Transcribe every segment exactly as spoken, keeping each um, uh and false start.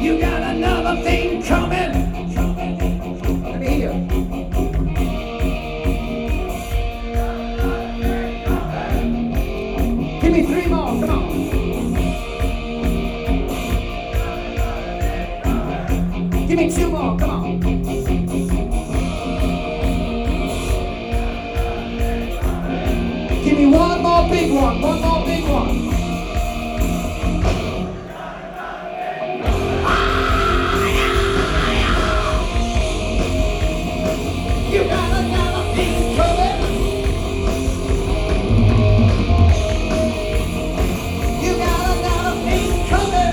You got another thing coming. Let me hear. Give me three more, come on. Give me two more, come on. Give me one more big one, one more big one. You got another thing coming. You got another thing coming.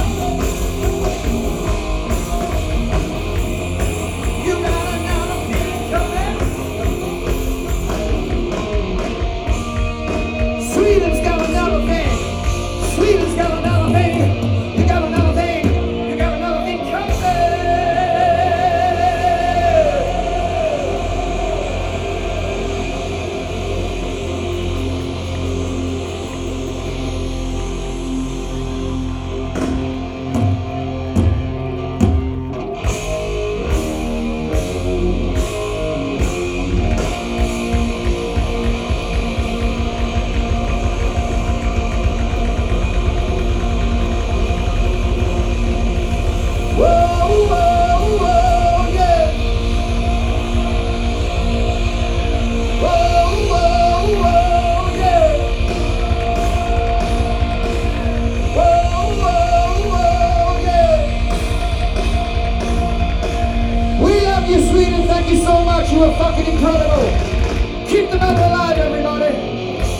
You got another thing coming. Sweden's got another thing. Sweden's got another thing. You got another thing. You got another thing coming. Whoa, whoa, whoa, yeah. Whoa, whoa, whoa, yeah. Whoa, whoa, whoa, yeah. We love you, Sweden. Thank you so much. You are fucking incredible. Keep the metal alive, everybody.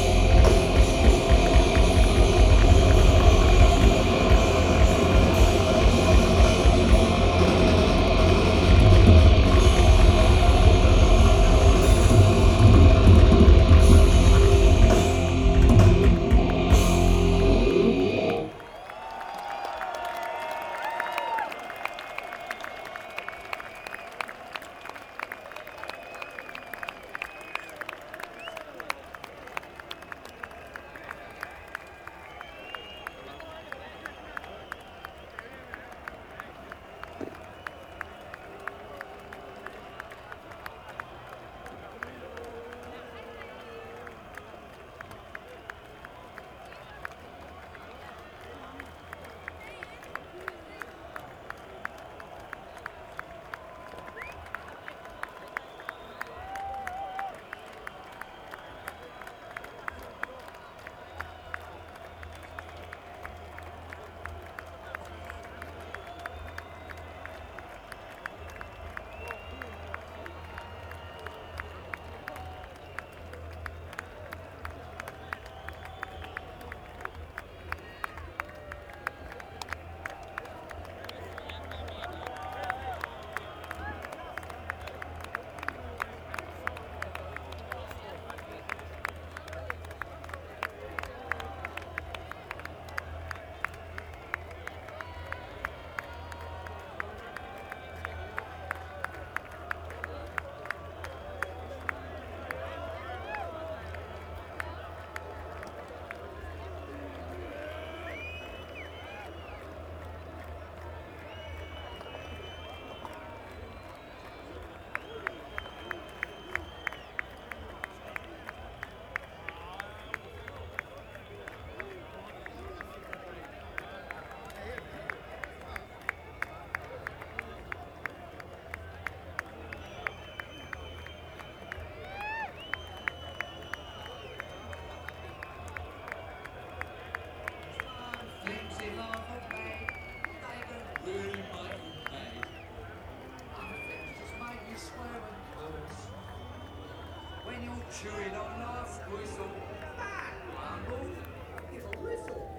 Chewing on last whistle, that rumble is a whistle.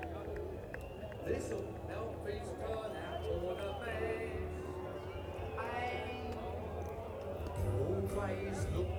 This'll help things turn out for the best. Hey, always look